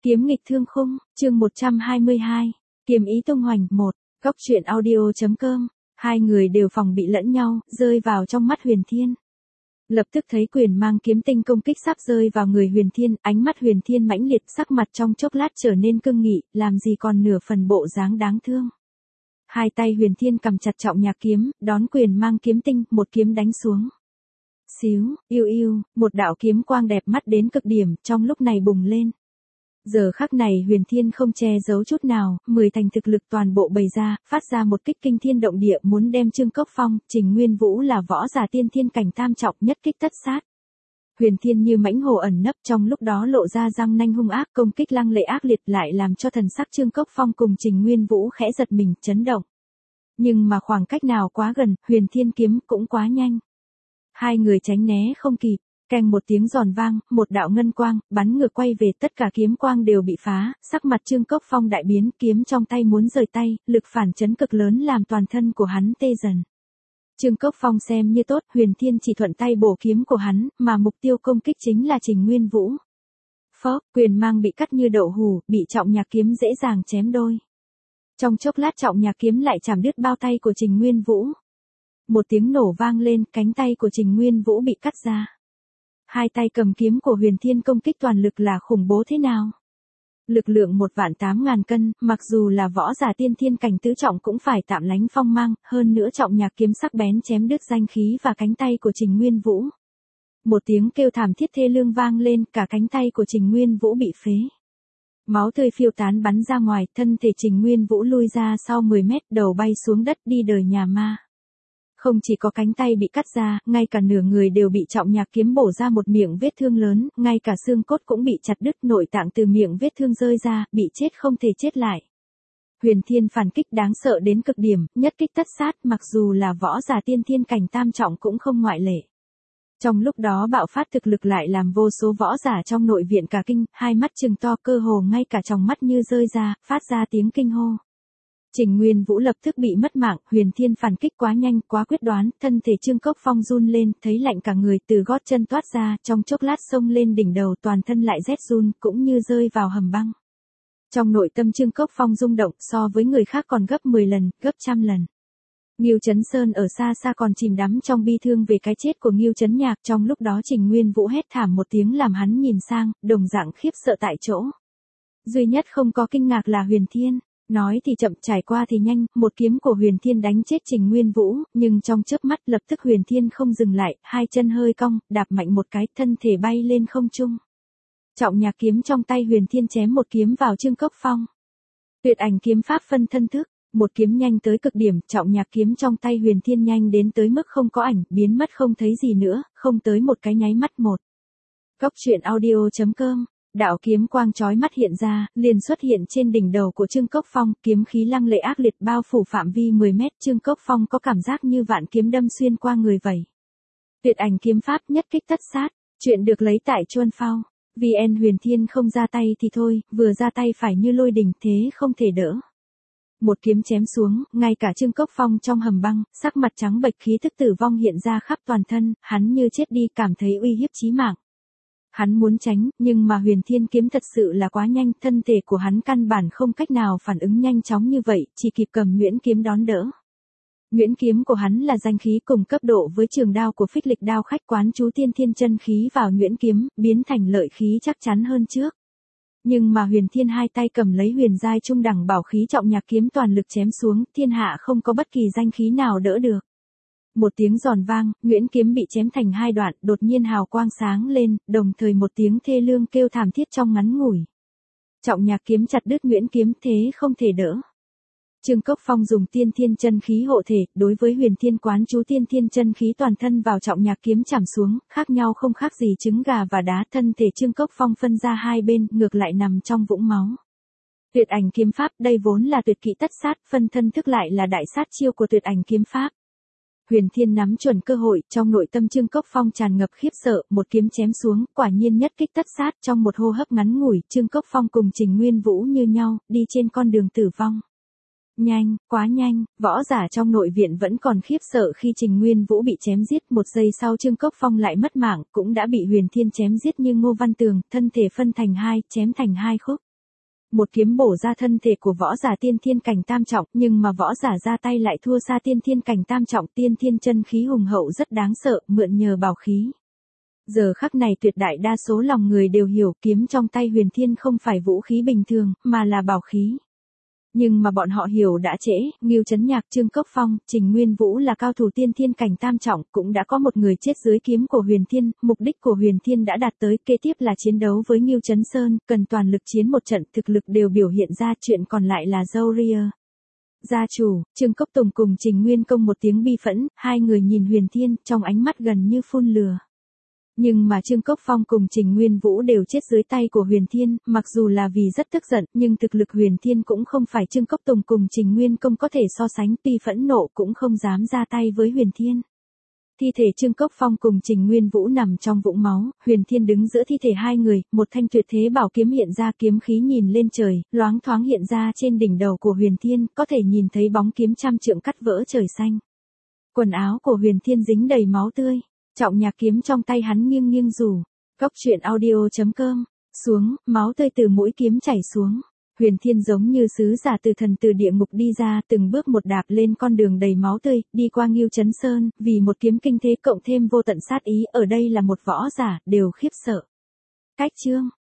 Kiếm nghịch thương khung, chương 122. Kiếm ý tung hoành 1. Góc truyện audio.com. Hai người đều phòng bị lẫn nhau, rơi vào trong mắt Huyền Thiên. Lập tức thấy quyền mang kiếm tinh công kích sắp rơi vào người Huyền Thiên, ánh mắt Huyền Thiên mãnh liệt, sắc mặt trong chốc lát trở nên cương nghị, làm gì còn nửa phần bộ dáng đáng thương. Hai tay Huyền Thiên cầm chặt trọng nhạc kiếm, đón quyền mang kiếm tinh, một kiếm đánh xuống. Xíu, yêu yêu, một đạo kiếm quang đẹp mắt đến cực điểm, trong lúc này bùng lên. Giờ khắc này Huyền Thiên không che giấu chút nào, 10 thành thực lực toàn bộ bày ra, phát ra một kích kinh thiên động địa muốn đem Trương Cốc Phong, Trình Nguyên Vũ là võ giả tiên thiên cảnh tam trọng nhất kích tất sát. Huyền Thiên như mãnh hổ ẩn nấp trong lúc đó lộ ra răng nanh hung ác công kích lăng lệ ác liệt lại làm cho thần sắc Trương Cốc Phong cùng Trình Nguyên Vũ khẽ giật mình, chấn động. Nhưng mà khoảng cách nào quá gần, Huyền Thiên kiếm cũng quá nhanh. Hai người tránh né không kịp. Keng một tiếng giòn vang, một đạo ngân quang, bắn ngược quay về, tất cả kiếm quang đều bị phá, sắc mặt Trương Cốc Phong đại biến, kiếm trong tay muốn rời tay, lực phản chấn cực lớn làm toàn thân của hắn tê dần. Trương Cốc Phong xem như tốt, Huyền Thiên chỉ thuận tay bổ kiếm của hắn, mà mục tiêu công kích chính là Trình Nguyên Vũ. Phốc, quyền mang bị cắt như đậu hũ, bị trọng nhạc kiếm dễ dàng chém đôi. Trong chốc lát trọng nhạc kiếm lại chạm đứt bao tay của Trình Nguyên Vũ. Một tiếng nổ vang lên, cánh tay của Trình Nguyên Vũ bị cắt ra. Hai tay cầm kiếm của Huyền Thiên công kích toàn lực là khủng bố thế nào? Lực lượng 1.800.000 cân, mặc dù là võ giả tiên thiên cảnh tứ trọng cũng phải tạm lánh phong mang, hơn nữa trọng nhạc kiếm sắc bén chém đứt danh khí và cánh tay của Trình Nguyên Vũ. Một tiếng kêu thảm thiết thê lương vang lên, cả cánh tay của Trình Nguyên Vũ bị phế. Máu tươi phiêu tán bắn ra ngoài, thân thể Trình Nguyên Vũ lui ra sau 10 mét, đầu bay xuống đất đi đời nhà ma. Không chỉ có cánh tay bị cắt ra, ngay cả nửa người đều bị trọng nhạc kiếm bổ ra một miệng vết thương lớn, ngay cả xương cốt cũng bị chặt đứt, nội tạng từ miệng vết thương rơi ra, bị chết không thể chết lại. Huyền Thiên phản kích đáng sợ đến cực điểm, nhất kích tất sát, mặc dù là võ giả tiên thiên cảnh tam trọng cũng không ngoại lệ. Trong lúc đó bạo phát thực lực lại làm vô số võ giả trong nội viện cả kinh, hai mắt trừng to cơ hồ ngay cả tròng mắt như rơi ra, phát ra tiếng kinh hô. Trình Nguyên Vũ lập tức bị mất mạng, Huyền Thiên phản kích quá nhanh, quá quyết đoán, thân thể Trương Cốc Phong run lên, thấy lạnh cả người từ gót chân toát ra, trong chốc lát xông lên đỉnh đầu, toàn thân lại rét run, cũng như rơi vào hầm băng. Trong nội tâm Trương Cốc Phong rung động, so với người khác còn gấp 10 lần, gấp trăm lần. Ngưu Chấn Sơn ở xa xa còn chìm đắm trong bi thương về cái chết của Ngưu Chấn Nhạc, trong lúc đó Trình Nguyên Vũ hét thảm một tiếng làm hắn nhìn sang, đồng dạng khiếp sợ tại chỗ. Duy nhất không có kinh ngạc là Huyền Thiên. Nói thì chậm, trải qua thì nhanh, một kiếm của Huyền Thiên đánh chết Trình Nguyên Vũ, nhưng trong chớp mắt lập tức Huyền Thiên không dừng lại, hai chân hơi cong, đạp mạnh một cái, thân thể bay lên không trung. Trọng nhạc kiếm trong tay Huyền Thiên chém một kiếm vào Trương Cốc Phong. Tuyệt ảnh kiếm pháp phân thân thức, một kiếm nhanh tới cực điểm, trọng nhạc kiếm trong tay Huyền Thiên nhanh đến tới mức không có ảnh, biến mất không thấy gì nữa, không tới một cái nháy mắt một. Góc truyện audio.com. Đạo kiếm quang chói mắt hiện ra, liền xuất hiện trên đỉnh đầu của Trương Cốc Phong, kiếm khí lăng lệ ác liệt bao phủ phạm vi 10 mét, Trương Cốc Phong có cảm giác như vạn kiếm đâm xuyên qua người vậy. Tuyệt ảnh kiếm pháp nhất kích tất sát, chuyện được lấy tại Chuân Phao. VN Huyền Thiên không ra tay thì thôi, vừa ra tay phải như lôi đình, thế không thể đỡ. Một kiếm chém xuống, ngay cả Trương Cốc Phong trong hầm băng, sắc mặt trắng bệch, khí thức tử vong hiện ra khắp toàn thân, hắn như chết đi, cảm thấy uy hiếp chí mạng. Hắn muốn tránh, nhưng mà Huyền Thiên kiếm thật sự là quá nhanh, thân thể của hắn căn bản không cách nào phản ứng nhanh chóng như vậy, chỉ kịp cầm nhuyễn kiếm đón đỡ. Nhuyễn kiếm của hắn là danh khí cùng cấp độ với trường đao của Phích Lịch đao khách, quán chú tiên thiên chân khí vào nhuyễn kiếm, biến thành lợi khí chắc chắn hơn trước. Nhưng mà Huyền Thiên hai tay cầm lấy huyền giai trung đẳng bảo khí trọng nhạc kiếm toàn lực chém xuống, thiên hạ không có bất kỳ danh khí nào đỡ được. Một tiếng giòn vang, nhuyễn kiếm bị chém thành hai đoạn, đột nhiên hào quang sáng lên, đồng thời một tiếng thê lương kêu thảm thiết trong ngắn ngủi. Trọng nhạc kiếm chặt đứt nhuyễn kiếm, thế không thể đỡ. Trương Cốc Phong dùng tiên thiên chân khí hộ thể, đối với Huyền Thiên quán chú tiên thiên chân khí toàn thân vào trọng nhạc kiếm chạm xuống, khác nhau không khác gì trứng gà và đá, thân thể Trương Cốc Phong phân ra hai bên, ngược lại nằm trong vũng máu. Tuyệt ảnh kiếm pháp, đây vốn là tuyệt kỹ tất sát, phân thân thức lại là đại sát chiêu của tuyệt ảnh kiếm pháp. Huyền Thiên nắm chuẩn cơ hội, trong nội tâm Trương Cốc Phong tràn ngập khiếp sợ, một kiếm chém xuống, quả nhiên nhất kích tất sát, trong một hô hấp ngắn ngủi, Trương Cốc Phong cùng Trình Nguyên Vũ như nhau, đi trên con đường tử vong. Nhanh, quá nhanh, võ giả trong nội viện vẫn còn khiếp sợ khi Trình Nguyên Vũ bị chém giết, một giây sau Trương Cốc Phong lại mất mạng, cũng đã bị Huyền Thiên chém giết như Ngô Văn Tường, thân thể phân thành hai, chém thành hai khúc. một kiếm bổ ra thân thể của võ giả tiên thiên cảnh tam trọng, nhưng mà võ giả ra tay lại thua xa tiên thiên cảnh tam trọng, tiên thiên chân khí hùng hậu rất đáng sợ, mượn nhờ bảo khí. Giờ khắc này tuyệt đại đa số lòng người đều hiểu kiếm trong tay Huyền Thiên không phải vũ khí bình thường, mà là bảo khí. Nhưng mà bọn họ hiểu đã trễ, Ngưu Chấn Nhạc, Trương Cốc Phong, Trình Nguyên Vũ là cao thủ tiên thiên cảnh tam trọng, cũng đã có một người chết dưới kiếm của Huyền Thiên, mục đích của Huyền Thiên đã đạt tới, kế tiếp là chiến đấu với Ngưu Chấn Sơn, cần toàn lực chiến một trận, thực lực đều biểu hiện ra, chuyện còn lại là dâu ria. Gia chủ, Trương Cốc Tùng cùng Trình Nguyên Công một tiếng bi phẫn, hai người nhìn Huyền Thiên, trong ánh mắt gần như phun lửa. Nhưng mà Trương Cốc Phong cùng Trình Nguyên Vũ đều chết dưới tay của Huyền Thiên, mặc dù là vì rất tức giận, nhưng thực lực Huyền Thiên cũng không phải Trương Cốc Tùng cùng Trình Nguyên Công có thể so sánh, tuy phẫn nộ cũng không dám ra tay với Huyền Thiên. Thi thể Trương Cốc Phong cùng Trình Nguyên Vũ nằm trong vũng máu, Huyền Thiên đứng giữa thi thể hai người, một thanh tuyệt thế bảo kiếm hiện ra, kiếm khí nhìn lên trời, loáng thoáng hiện ra trên đỉnh đầu của Huyền Thiên, có thể nhìn thấy bóng kiếm trăm trượng cắt vỡ trời xanh. Quần áo của Huyền Thiên dính đầy máu tươi. Trọng Nhạc kiếm trong tay hắn nghiêng nghiêng rủ. Cốc truyện audio.com. Xuống, máu tươi từ mũi kiếm chảy xuống. Huyền Thiên giống như sứ giả từ thần từ địa ngục đi ra, từng bước một đạp lên con đường đầy máu tươi, đi qua Ngưu Chấn Sơn, vì một kiếm kinh thế cộng thêm vô tận sát ý, ở đây là một võ giả, đều khiếp sợ. Cách chương.